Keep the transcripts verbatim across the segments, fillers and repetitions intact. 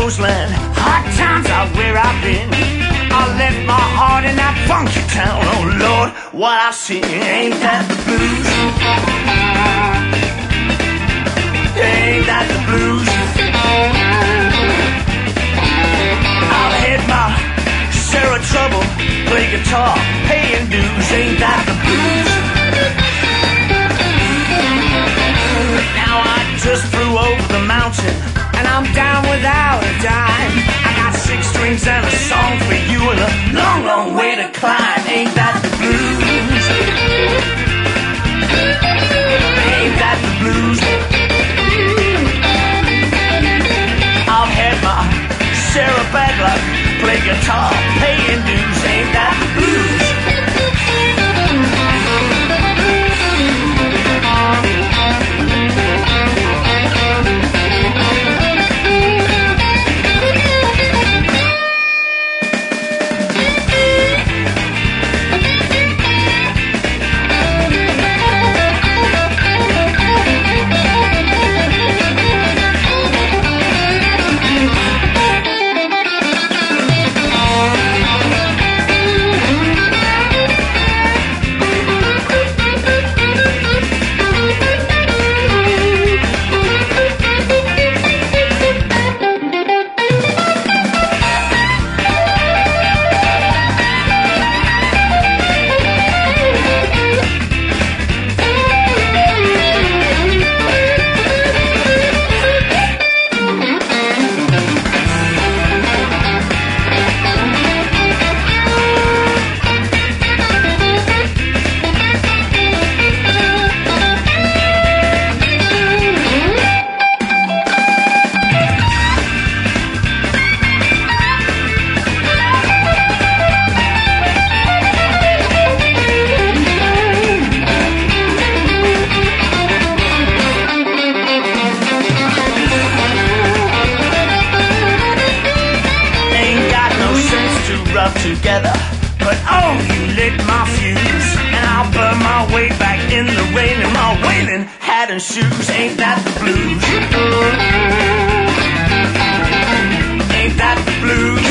Roseland, hard times are where I've been. I left my heart in that funky town. Oh Lord, what I see, ain't that the blues? Ain't that the blues? I've had my share of trouble, play guitar, paying dues. Ain't that the blues? Now I just flew over the mountain, and I'm down without a dime. I got six strings and a song for you, and a long, long way to climb. Ain't that the blues? Ain't that the blues? I've had my share of bad luck, play guitar, paying dues. Ain't that the blues? Together, but oh, you lit my fuse, and I'll burn my way back in the rain in my wailing hat and shoes. Ain't that the blues? Ain't that the blues?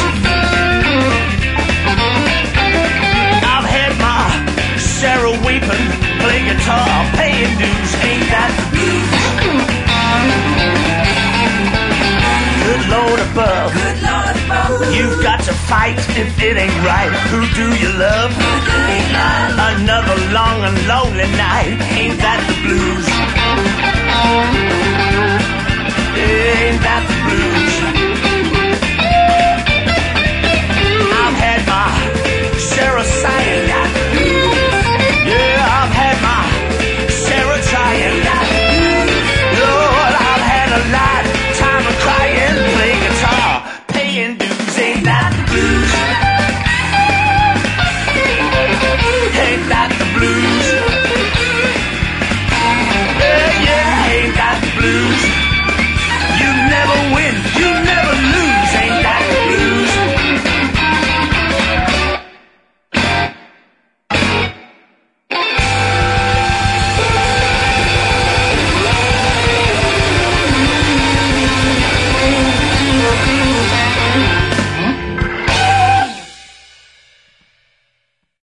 I've had my share of weeping, play guitar, paying dues. Ain't that the blues? Good Lord above, good Lord above, you've got to fight if it ain't right. Who do you love? Who do you love? Another long and lonely night. Ain't that the blues? Ain't that the blues? I've had my share of sight.